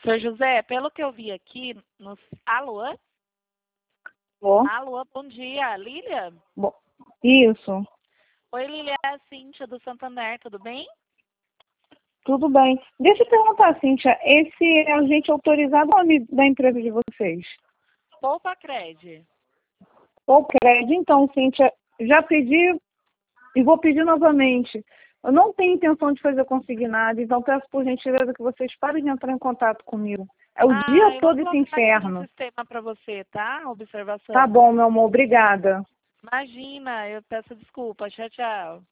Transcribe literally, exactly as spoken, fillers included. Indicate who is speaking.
Speaker 1: Senhor José, pelo que eu vi aqui, no... alô?
Speaker 2: Alô?
Speaker 1: Alô, bom dia. Lília?
Speaker 2: Bom, isso.
Speaker 1: Oi, Lília, é a Cíntia do Santander, tudo bem?
Speaker 2: Tudo bem. Deixa eu perguntar, Cíntia, esse é agente autorizado ou nome da empresa de vocês?
Speaker 1: Poupa Cred.
Speaker 2: Ou crédito? Então, Cíntia, já pedi e vou pedir novamente. Eu não tenho intenção de fazer consignado, então peço por gentileza que vocês parem de entrar em contato comigo. É o
Speaker 1: Ah,
Speaker 2: dia
Speaker 1: eu vou
Speaker 2: todo esse
Speaker 1: colocar aqui no
Speaker 2: inferno.
Speaker 1: sistema para você, tá? Observação.
Speaker 2: Tá bom, meu amor, obrigada.
Speaker 1: Imagina, eu peço desculpa. Tchau, tchau.